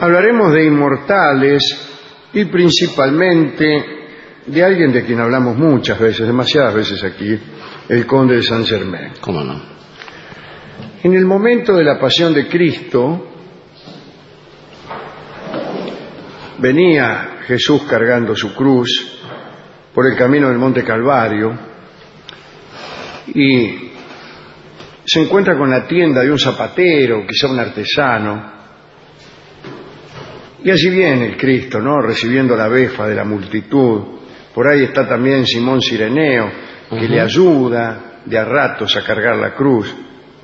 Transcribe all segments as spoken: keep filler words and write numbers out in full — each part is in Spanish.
Hablaremos de inmortales y principalmente de alguien de quien hablamos muchas veces, demasiadas veces aquí, el conde de Saint-Germain. ¿Cómo no? En el momento de la pasión de Cristo, venía Jesús cargando su cruz por el camino del Monte Calvario y se encuentra con la tienda de un zapatero, quizá un artesano, y allí viene el Cristo, ¿no?, recibiendo la befa de la multitud. Por ahí está también Simón Cireneo, que uh-huh. le ayuda de a ratos a cargar la cruz.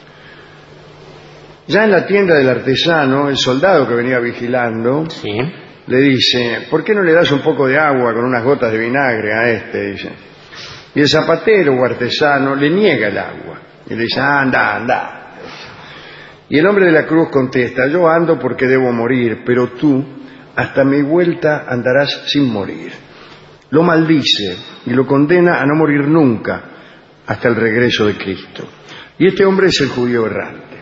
Ya en la tienda del artesano, el soldado que venía vigilando sí. le dice: ¿por qué no le das un poco de agua con unas gotas de vinagre a este? Dice. Y el zapatero o artesano le niega el agua y le dice: anda, anda. Y el hombre de la cruz contesta: yo ando porque debo morir, pero tú hasta mi vuelta andarás sin morir. Lo maldice y lo condena a no morir nunca hasta el regreso de Cristo. Y este hombre es el judío errante.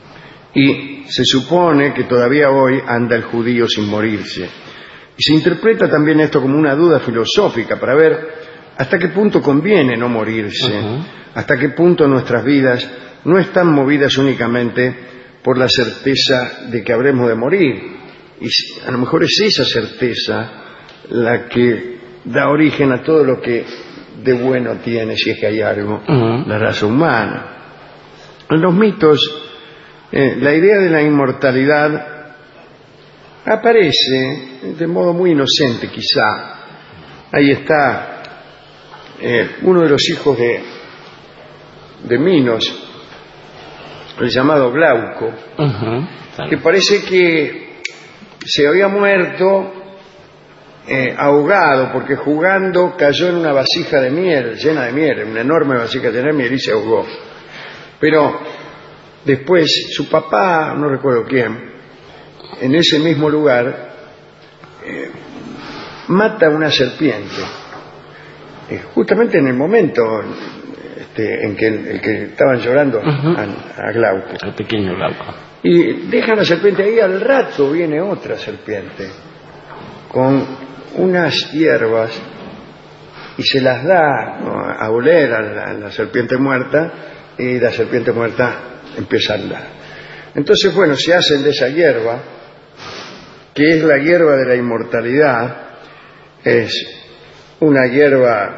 Y se supone que todavía hoy anda el judío sin morirse. Y se interpreta también esto como una duda filosófica para ver hasta qué punto conviene no morirse, uh-huh. hasta qué punto nuestras vidas no están movidas únicamente por la certeza de que habremos de morir. Y a lo mejor es esa certeza la que da origen a todo lo que de bueno tiene, si es que hay algo, uh-huh. la raza humana. En los mitos, eh, la idea de la inmortalidad aparece de modo muy inocente, quizá. Ahí está eh, uno de los hijos de, de Minos, el llamado Glauco, uh-huh. que parece que se había muerto eh, ahogado, porque jugando cayó en una vasija de miel, llena de miel, una enorme vasija llena de miel, y se ahogó. Pero después su papá, no recuerdo quién, en ese mismo lugar eh, mata a una serpiente, eh, justamente en el momento este, en que el, el que estaban llorando uh-huh. a, a Glauco, el pequeño Glauco, y dejan la serpiente ahí. Al rato viene otra serpiente con unas hierbas y se las da, ¿no?, a oler a la, a la serpiente muerta, y la serpiente muerta empieza a andar. Entonces, bueno, se hacen de esa hierba, que es la hierba de la inmortalidad. Es una hierba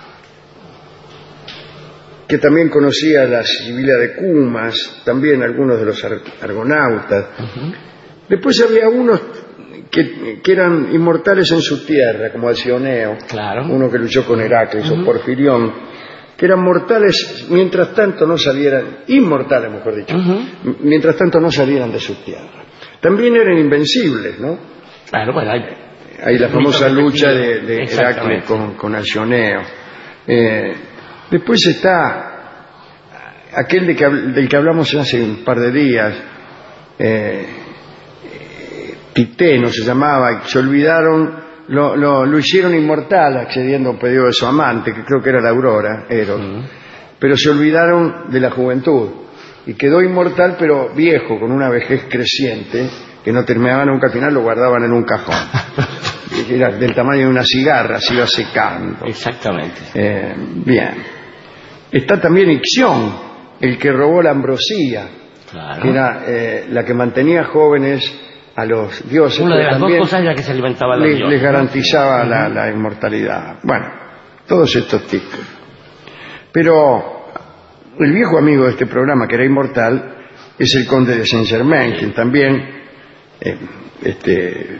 que también conocía la Sibila de Cumas, también algunos de los argonautas. Uh-huh. Después había unos que, que eran inmortales en su tierra, como Alcioneo, claro. uno que luchó con Heracles, uh-huh. o Porfirión, que eran mortales mientras tanto no salieran, inmortales mejor dicho, uh-huh. mientras tanto no salieran de su tierra. También eran invencibles, ¿no? Claro, bueno, hay, hay la famosa lucha de, de Heracles con, con Alcioneo. Eh, después está aquel de que, del que hablamos hace un par de días, eh, Titeno se llamaba, y se olvidaron, lo, lo, lo hicieron inmortal accediendo a un pedido de su amante, que creo que era la Aurora, Eros, uh-huh. pero se olvidaron de la juventud y quedó inmortal, pero viejo, con una vejez creciente, que no terminaba nunca. Al final lo guardaban en un cajón. Era del tamaño de una cigarra, se iba secando. Exactamente. Eh, bien. Está también Ixión, el que robó la ambrosía, claro. que era eh, la que mantenía jóvenes a los dioses. Una de las dos cosas ya que se alimentaban los les, dioses, les garantizaba ¿no? la, la inmortalidad. Bueno, todos estos tipos. Pero el viejo amigo de este programa, que era inmortal, es el conde de Saint-Germain, quien también eh, este,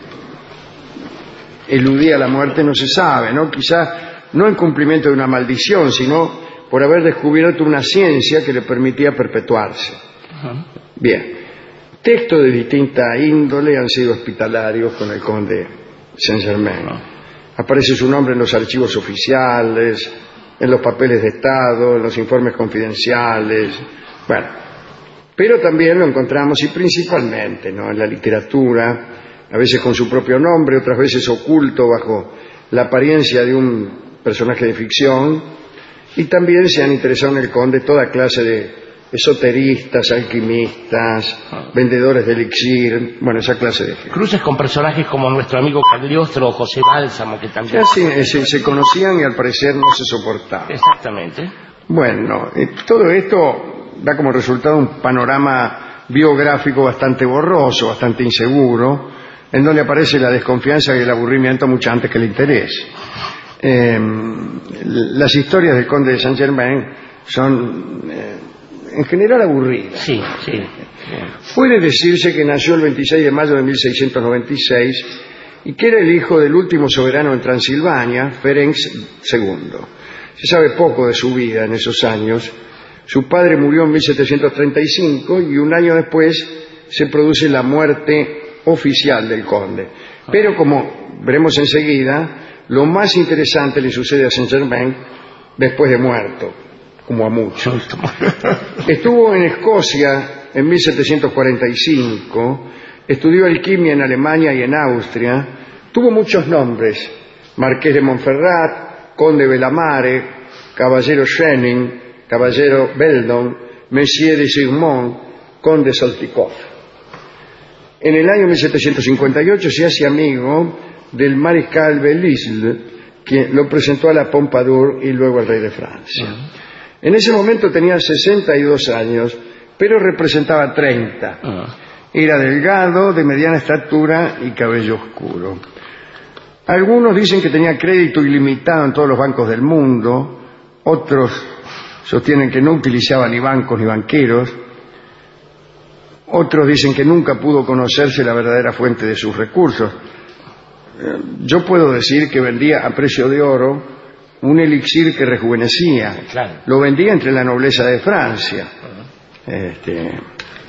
eludía la muerte, no se sabe, ¿no? Quizá no en cumplimiento de una maldición, sino por haber descubierto una ciencia que le permitía perpetuarse. Uh-huh. Bien. Textos de distinta índole han sido hospitalarios con el conde Saint-Germain. Uh-huh. Aparece su nombre en los archivos oficiales, en los papeles de Estado, en los informes confidenciales, bueno, pero también lo encontramos, y principalmente, ¿no?, en la literatura, a veces con su propio nombre, otras veces oculto bajo la apariencia de un personaje de ficción, y también se han interesado en el conde toda clase de esoteristas, alquimistas, vendedores de elixir, bueno, esa clase de gente. Cruces con personajes como nuestro amigo Cagliostro o José Bálsamo, que también... Sí, se, se conocían y al parecer no se soportaban. Exactamente. Bueno, eh, todo esto da como resultado un panorama biográfico bastante borroso, bastante inseguro, en donde aparece la desconfianza y el aburrimiento mucho antes que el interés. Eh, las historias del conde de Saint-Germain son eh, en general aburridas. Sí, sí. Puede decirse que nació el veintiséis de mayo de mil seiscientos noventa y seis y que era el hijo del último soberano en Transilvania, Ferenc segundo. Se sabe poco de su vida en esos años. Su padre murió en mil setecientos treinta y cinco y un año después se produce la muerte oficial del conde. Pero como veremos enseguida, lo más interesante le sucede a Saint-Germain después de muerto, como a muchos. Estuvo en Escocia en mil setecientos cuarenta y cinco, estudió alquimia en Alemania y en Austria, tuvo muchos nombres: Marqués de Montferrat, Conde Belamare, Caballero Schenning, Caballero Beldon, Messier de Sigmont, Conde Soltikoff. En el año mil setecientos cincuenta y ocho se hace amigo del mariscal Bellisle, quien lo presentó a la Pompadour y luego al rey de Francia. Uh-huh. En ese momento tenía sesenta y dos años, pero representaba treinta. Uh-huh. Era delgado, de mediana estatura y cabello oscuro. Algunos dicen que tenía crédito ilimitado en todos los bancos del mundo, otros sostienen que no utilizaba ni bancos ni banqueros, otros dicen que nunca pudo conocerse la verdadera fuente de sus recursos. Yo puedo decir que vendía a precio de oro un elixir que rejuvenecía. Claro. Lo vendía entre la nobleza de Francia. Uh-huh. Este,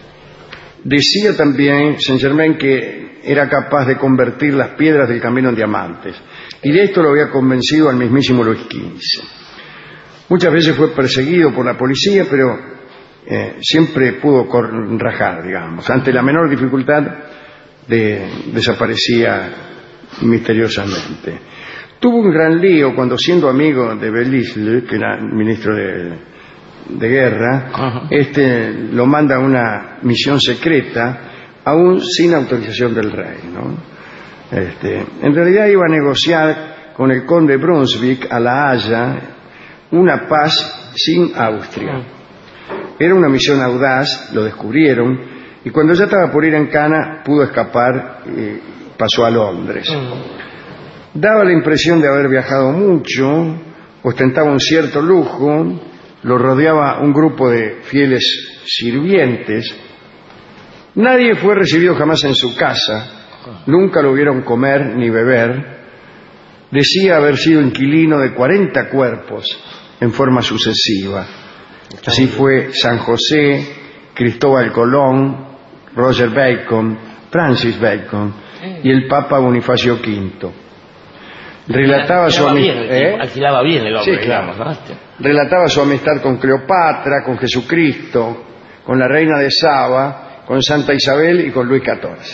decía también Saint-Germain que era capaz de convertir las piedras del camino en diamantes. Y de esto lo había convencido al mismísimo Luis quince. Muchas veces fue perseguido por la policía, pero eh, siempre pudo rajar, digamos. Ante la menor dificultad de, desaparecía misteriosamente. Tuvo un gran lío cuando, siendo amigo de Bellisle, que era ministro de, de guerra, uh-huh. este lo manda a una misión secreta, aún sin autorización del rey, ¿no? Este, en realidad iba a negociar con el conde Brunswick a La Haya una paz sin Austria. Uh-huh. Era una misión audaz, lo descubrieron, y cuando ya estaba por ir en cana pudo escapar y pasó a Londres. Uh-huh. Daba la impresión de haber viajado mucho, ostentaba un cierto lujo, lo rodeaba un grupo de fieles sirvientes. Nadie fue recibido jamás en su casa, nunca lo vieron comer ni beber. Decía haber sido inquilino de cuarenta cuerpos en forma sucesiva. Así fue San José, Cristóbal Colón, Roger Bacon, Francis Bacon y el Papa Bonifacio quinto. Relataba su amistad, ¿eh? Alquilaba bien el hombre, sí, claro. digamos, ¿no? Relataba su amistad con Cleopatra, con Jesucristo, con la reina de Saba, con Santa Isabel y con Luis catorce.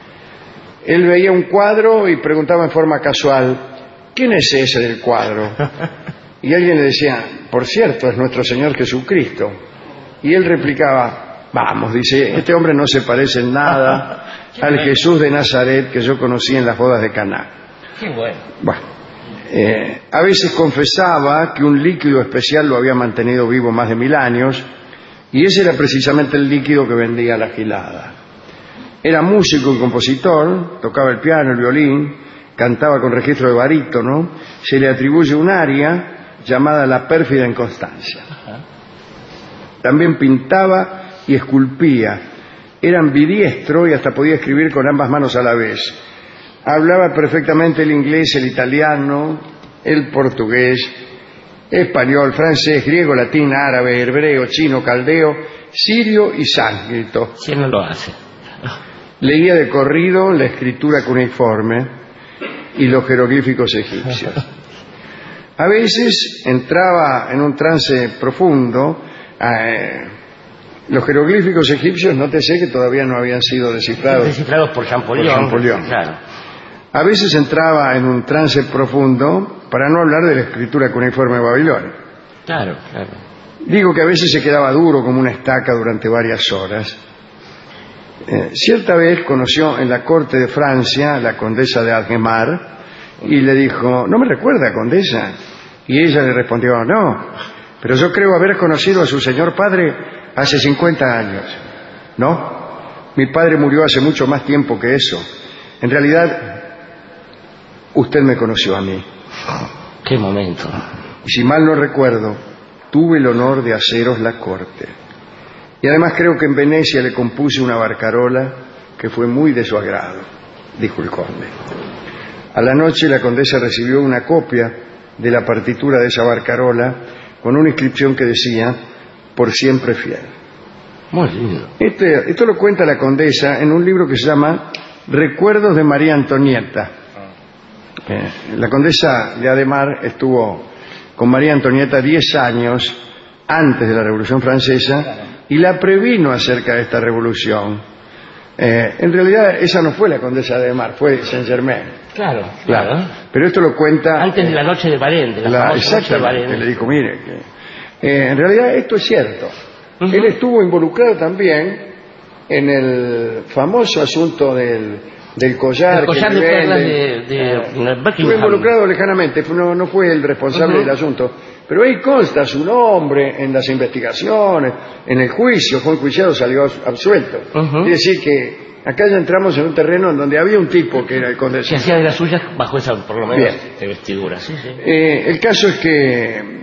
Él veía un cuadro y preguntaba en forma casual: ¿quién es ese del cuadro? Y alguien le decía: por cierto, es nuestro Señor Jesucristo. Y él replicaba: vamos, dice, este hombre no se parece en nada al Jesús de Nazaret que yo conocí en las bodas de Caná. Qué bueno. Bueno, eh, a veces confesaba que un líquido especial lo había mantenido vivo más de mil años, y ese era precisamente el líquido que vendía la gilada. Era músico y compositor, tocaba el piano, el violín, cantaba con registro de barítono. Se le atribuye un aria llamada La pérfida inconstancia. También pintaba y esculpía. Era ambidiestro y hasta podía escribir con ambas manos a la vez. Hablaba perfectamente el inglés, el italiano, el portugués, español, francés, griego, latín, árabe, hebreo, chino, caldeo, sirio y sánscrito. ¿Quién no lo hace? Leía de corrido la escritura cuneiforme y los jeroglíficos egipcios. A veces entraba en un trance profundo. Eh, los jeroglíficos egipcios, nótese que todavía no habían sido descifrados. Descifrados por Champollion. Por Champollion. Claro. A veces entraba en un trance profundo, para no hablar de la escritura cuneiforme de Babilonia. Claro, claro. Digo que a veces se quedaba duro como una estaca durante varias horas. Eh, cierta vez conoció en la corte de Francia a la condesa de Adhemar y le dijo, ¿no me recuerda, condesa? Y ella le respondió, no, pero yo creo haber conocido a su señor padre hace cincuenta años. No, mi padre murió hace mucho más tiempo que eso. En realidad, usted me conoció a mí. Qué momento. Y si mal no recuerdo, tuve el honor de haceros la corte. Y además creo que en Venecia le compuse una barcarola que fue muy de su agrado, dijo el conde. A la noche la condesa recibió una copia de la partitura de esa barcarola con una inscripción que decía, por siempre fiel. Muy lindo. Este, esto lo cuenta la condesa en un libro que se llama Recuerdos de María Antonieta. Eh, la condesa de Adhemar estuvo con María Antonieta diez años antes de la Revolución Francesa y la previno acerca de esta revolución. Eh, en realidad esa no fue la condesa de Adhemar, fue Saint-Germain. Claro, claro, claro. Pero esto lo cuenta... Antes de la noche de Varenne, de la, la famosa noche de Varenne. Le dijo, mire, que, eh, en realidad esto es cierto. Uh-huh. Él estuvo involucrado también en el famoso asunto del, del collar. El collar que de perlas de, de, de, eh, de Buckingham. Estuvo involucrado lejanamente, no, no fue el responsable uh-huh. del asunto. Pero ahí consta su nombre en las investigaciones, en el juicio, fue enjuiciado, salió absuelto. Uh-huh. Es decir que acá ya entramos en un terreno en donde había un tipo que era el conde. Se hacía de las suyas bajo esa, por lo menos, de vestidura. Sí, sí. Eh, el caso es que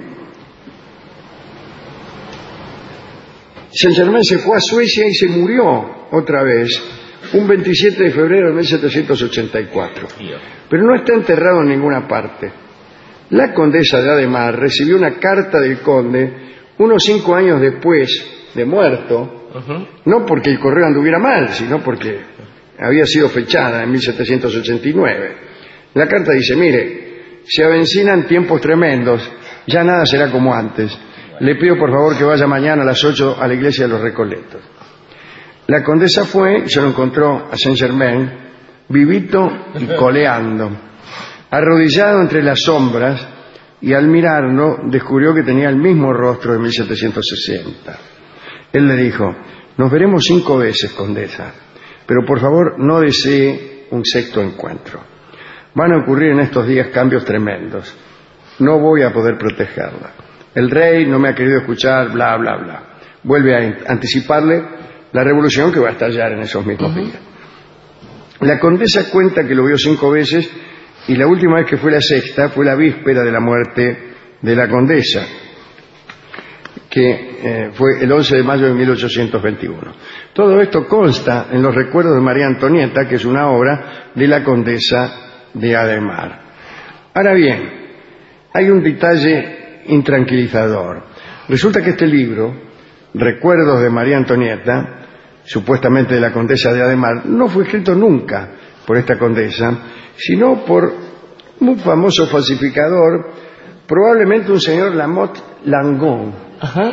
Saint-Germain se fue a Suecia y se murió otra vez un veintisiete de febrero de mil setecientos ochenta y cuatro. Pero no está enterrado en ninguna parte. La condesa de Adhemar recibió una carta del conde unos cinco años después de muerto, uh-huh. no porque el correo anduviera mal, sino porque había sido fechada en mil setecientos ochenta y nueve. La carta dice, mire, se avecinan tiempos tremendos, ya nada será como antes. Le pido por favor que vaya mañana a las ocho a la iglesia de los Recoletos. La condesa fue y se lo encontró a Saint-Germain, vivito y coleando, arrodillado entre las sombras, y al mirarlo descubrió que tenía el mismo rostro de mil setecientos sesenta. Él le dijo, nos veremos cinco veces, condesa, pero por favor no desee un sexto encuentro. Van a ocurrir en estos días cambios tremendos. No voy a poder protegerla. El rey no me ha querido escuchar, bla, bla, bla. Vuelve a anticiparle la revolución que va a estallar en esos mismos uh-huh. días. La condesa cuenta que lo vio cinco veces y la última vez que fue la sexta fue la víspera de la muerte de la condesa, que eh, fue el once de mayo de mil ochocientos veintiuno. Todo esto consta en los Recuerdos de María Antonieta, que es una obra de la condesa de Adhemar. Ahora bien, hay un detalle intranquilizador. Resulta que este libro, Recuerdos de María Antonieta, supuestamente de la condesa de Adhemar, no fue escrito nunca por esta condesa, sino por un famoso falsificador, probablemente un señor Lamotte Langon. Ajá.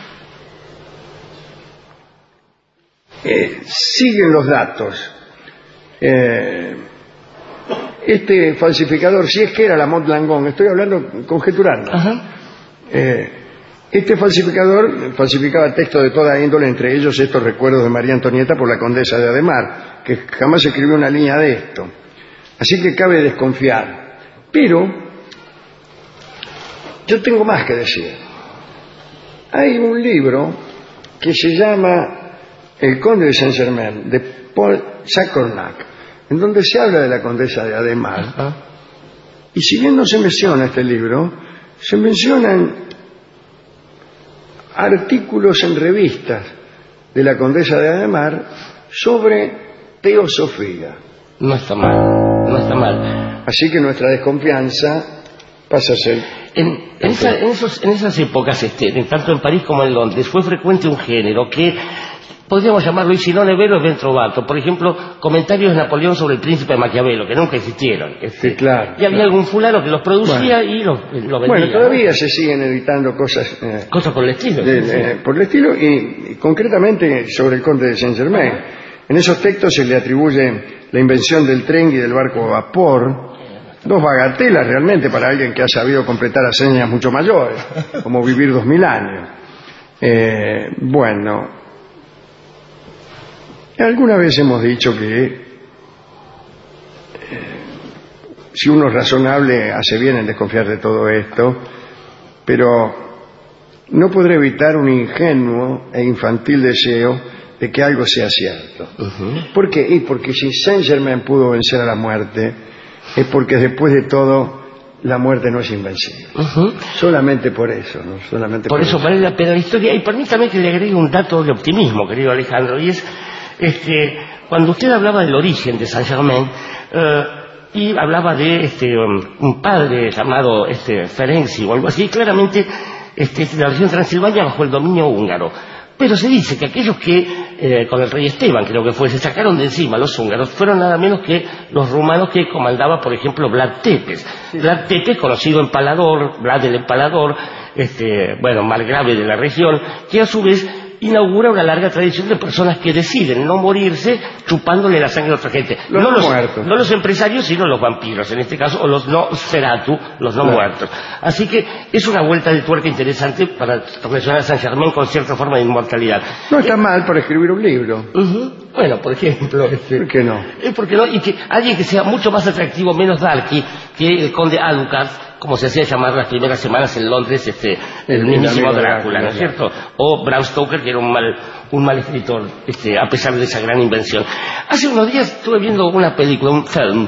Eh, siguen los datos. Eh, este falsificador, si es que era Lamotte Langon, estoy hablando, conjeturando. Ajá. Eh, este falsificador falsificaba textos de toda índole, entre ellos estos Recuerdos de María Antonieta por la condesa de Adhemar, que jamás escribió una línea de esto. Así que cabe desconfiar. Pero yo tengo más que decir. Hay un libro que se llama El conde de Saint-Germain, de Paul Sacornac, en donde se habla de la condesa de Adhemar. Uh-huh. Y si bien no se menciona este libro, se mencionan artículos en revistas de la condesa de Adhemar sobre teosofía. No está mal, no está mal. Así que nuestra desconfianza pasa a ser... En, en, esa, en, esos, en esas épocas, este, tanto en París como en Londres, fue frecuente un género que podríamos llamarlo, y si no Nevero, Ben Trovato. Por ejemplo, comentarios de Napoleón sobre el príncipe de Maquiavelo, que nunca existieron. Este, sí, claro. Y había claro. algún fulano que los producía bueno. y los, los vendía. Bueno, todavía ¿no? se siguen editando cosas... Eh, cosas por el estilo. De, sí. eh, por el estilo y, y concretamente sobre el conde de Saint-Germain. En esos textos se le atribuye la invención del tren y del barco a vapor, dos bagatelas realmente para alguien que ha sabido completar hazañas mucho mayores, como vivir dos mil años. Eh, bueno, alguna vez hemos dicho que eh, si uno es razonable hace bien en desconfiar de todo esto, pero no podré evitar un ingenuo e infantil deseo de que algo sea cierto. Uh-huh. ¿Por qué? Y porque si Saint-Germain pudo vencer a la muerte, es porque después de todo la muerte no es invencible. Uh-huh. Solamente por eso, ¿no? Solamente por, por eso, eso vale la pena la historia. Y permítame que le agregue un dato de optimismo, querido Alejandro, y es este, cuando usted hablaba del origen de Saint-Germain, eh, y hablaba de este, um, un padre llamado este, Ferenczi o algo así, claramente este, la región de Transilvania bajo el dominio húngaro. Pero se dice que aquellos que, eh, con el rey Esteban, creo que fue, se sacaron de encima los húngaros, fueron nada menos que los rumanos que comandaba, por ejemplo, Vlad Tepes. Sí. Vlad Tepes, conocido empalador, Vlad el empalador, este, bueno, margrave de la región, que a su vez inaugura una larga tradición de personas que deciden no morirse chupándole la sangre a otra gente. Los no, no los, muertos. No los empresarios, sino los vampiros, en este caso, o los no Sferatu, los no claro. muertos. Así que es una vuelta de tuerca interesante para relacionar a Saint-Germain con cierta forma de inmortalidad. No está eh, mal para escribir un libro. Uh-huh. Bueno, por ejemplo. Este, ¿Por qué no? Eh, ¿Por qué no? Y que alguien que sea mucho más atractivo, menos darky, que el conde Alucard, como se hacía llamar las primeras semanas en Londres, este, el, el mismísimo Drácula, ¿no es cierto? O Bram Stoker, que era un mal, un mal escritor, este, a pesar de esa gran invención. Hace unos días estuve viendo una película, un film,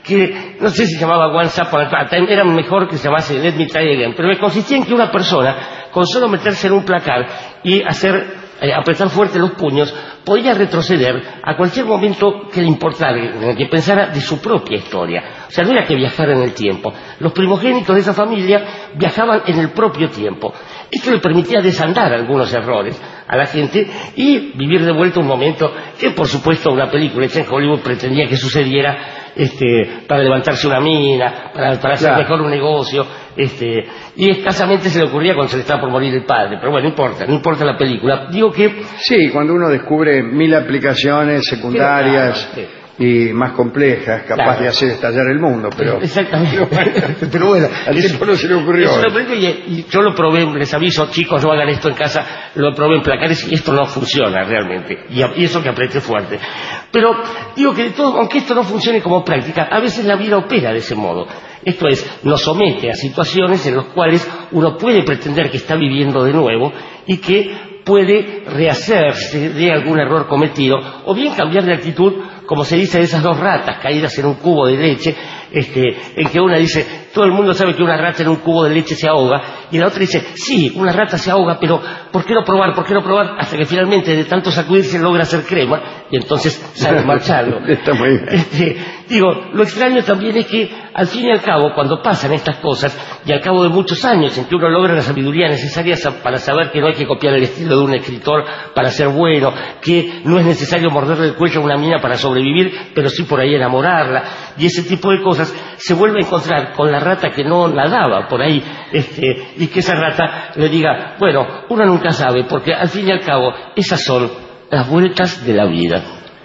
que no sé si se llamaba Once Upon a Time, era mejor que se llamase Let Me Try Again, pero me consistía en que una persona, con solo meterse en un placar y hacer Eh, apretar fuerte los puños, podía retroceder a cualquier momento que le importara, en el que pensara de su propia historia. O sea, no era que viajara en el tiempo. Los primogénitos de esa familia viajaban en el propio tiempo. Esto le permitía desandar algunos errores a la gente y vivir de vuelta un momento que, por supuesto, una película hecha en Hollywood pretendía que sucediera este, para levantarse una mina, para, para hacer claro. mejor un negocio, este, y escasamente se le ocurría cuando se le estaba por morir el padre. Pero bueno, no importa, no importa la película. Digo que... Sí, cuando uno descubre mil aplicaciones secundarias... Claro, sí. y más complejas, capaz claro. de hacer estallar el mundo, pero... Exactamente. Pero bueno, al tiempo no se le ocurrió. Y, y yo lo probé, les aviso, chicos, no hagan esto en casa, lo probé en placares y esto no funciona realmente. Y, y eso que apreté fuerte. Pero digo que de todo, aunque esto no funcione como práctica, a veces la vida opera de ese modo. Esto es, nos somete a situaciones en las cuales uno puede pretender que está viviendo de nuevo y que puede rehacerse de algún error cometido, o bien cambiar de actitud, como se dice de esas dos ratas caídas en un cubo de leche, este, en que una dice, todo el mundo sabe que una rata en un cubo de leche se ahoga, y la otra dice, sí, una rata se ahoga, pero ¿por qué no probar? ¿Por qué no probar? Hasta que finalmente de tanto sacudirse logra hacer crema, y entonces sale marchando. Está muy bien. Este, digo, lo extraño también es que, al fin y al cabo, cuando pasan estas cosas, y al cabo de muchos años en que uno logra la sabiduría necesaria para saber que no hay que copiar el estilo de un escritor para ser bueno, que no es necesario morderle el cuello a una mina para sobrevivir, pero sí por ahí enamorarla, y ese tipo de cosas, se vuelve a encontrar con la rata que no nadaba por ahí, este, y que esa rata le diga, bueno, uno nunca sabe, porque al fin y al cabo, esas son las vueltas de la vida.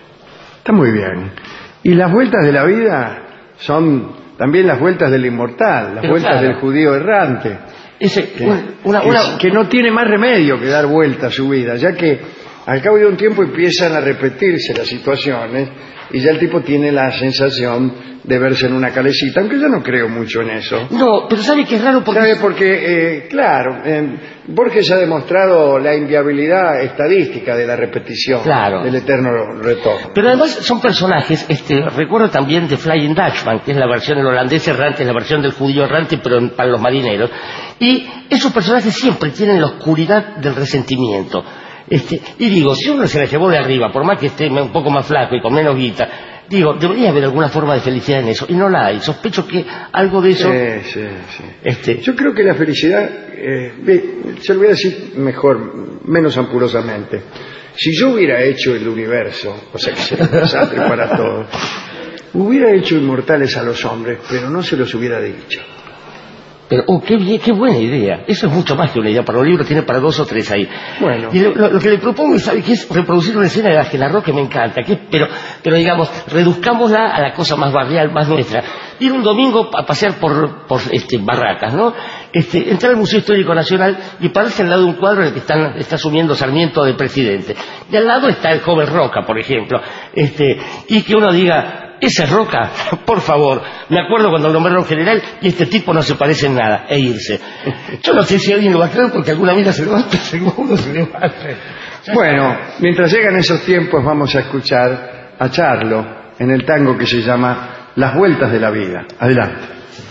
Está muy bien. Y las vueltas de la vida son también las vueltas del inmortal, las pero vueltas claro. del judío errante. Ese, que, una, una... que no tiene más remedio que dar vuelta a su vida, ya que al cabo de un tiempo empiezan a repetirse las situaciones y ya el tipo tiene la sensación de verse en una calecita, aunque yo no creo mucho en eso. No, pero ¿sabe qué es raro? Porque... ¿Sabe? Porque, eh, claro, eh, Borges ha demostrado la inviabilidad estadística de la repetición, claro. del eterno retorno. Pero además son personajes, este, recuerdo también de Flying Dutchman, que es la versión del holandés errante, es la versión del judío errante, pero en, para los marineros. Y esos personajes siempre tienen la oscuridad del resentimiento. Este, y digo, si uno se la llevó de arriba, por más que esté un poco más flaco y con menos guita, digo, debería haber alguna forma de felicidad en eso, y no la hay. Sospecho que algo de eso... Sí, sí, sí. Este... Yo creo que la felicidad, eh, se lo voy a decir mejor, menos ampulosamente. Si yo hubiera hecho el universo, o sea que se un desastre para todos, hubiera hecho inmortales a los hombres, pero no se los hubiera dicho. Pero, oh, qué bien, qué buena idea. Eso es mucho más que una idea para un libro, tiene para dos o tres ahí. Bueno. Y lo, lo, lo que le propongo, ¿sabe qué es? Reproducir una escena de la que narró que me encanta, que, pero, pero digamos, reduzcámosla a la cosa más barrial, más nuestra. Ir un domingo a pasear por, por este, Barracas, ¿no? este, entrar al Museo Histórico Nacional y pararse al lado de un cuadro en el que están, está asumiendo Sarmiento de presidente. Y al lado está el joven Roca, por ejemplo. Este, y que uno diga, esa es Roca, por favor. Me acuerdo cuando lo nombraron general y este tipo no se parece en nada, e irse. Yo no sé si alguien lo va a creer porque alguna vida se levanta, seguro se levanta. Bueno, mientras llegan esos tiempos vamos a escuchar a Charlo en el tango que se llama Las Vueltas de la Vida. Adelante.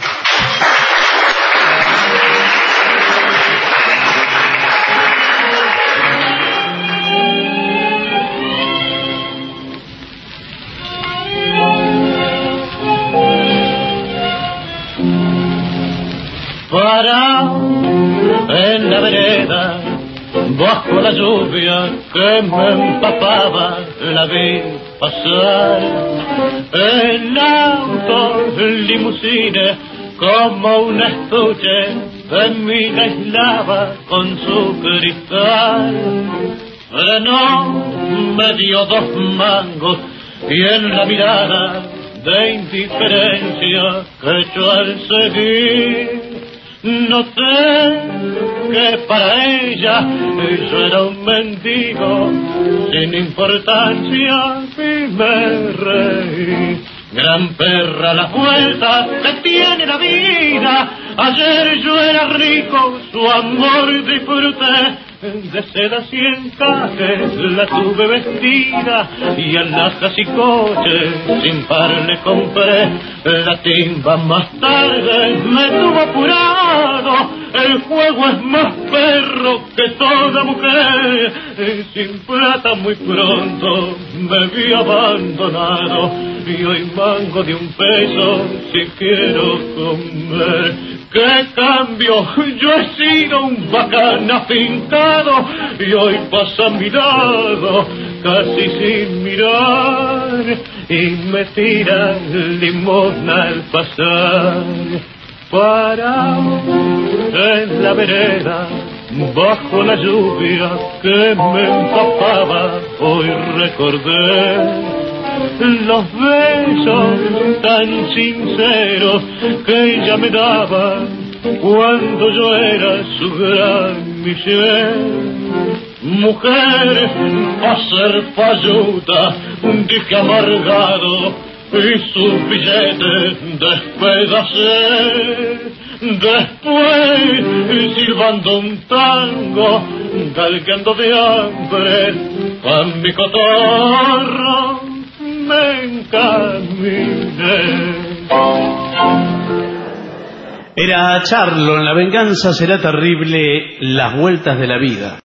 Parado en la vereda, bajo la lluvia que me empapaba, la vi pasar. El auto, el limusine, como un estuche, de mí la aislaba con su cristal. Frenó, me dio dos mangos y en la mirada de indiferencia que yo al seguir noté que para ella yo era un mendigo sin importancia y me reí. Gran perra las vueltas que tiene la vida. Ayer yo era rico, su amor disfruté. De sedas y encajes la tuve vestida y alhajas y coches sin par le compré. La timba más tarde me tuvo apurado. El juego es más perro que toda mujer. Sin plata muy pronto me vi abandonado y hoy mango de un peso si quiero comer. ¡Qué cambio! Yo he sido un bacán afincado y hoy pasa a mi lado casi sin mirar y me tira limosna al pasar. Parado en la vereda, bajo la lluvia que me empapaba, hoy recordé los besos tan sinceros que ella me daba cuando yo era su gran misión. Mujer, a ser payuta, dije amargado, y sus billetes despedacé. Después, silbando un tango, galgando de hambre, a mi cotorro me encaminé. Era Charlo en La Venganza Será Terrible, Las Vueltas de la Vida.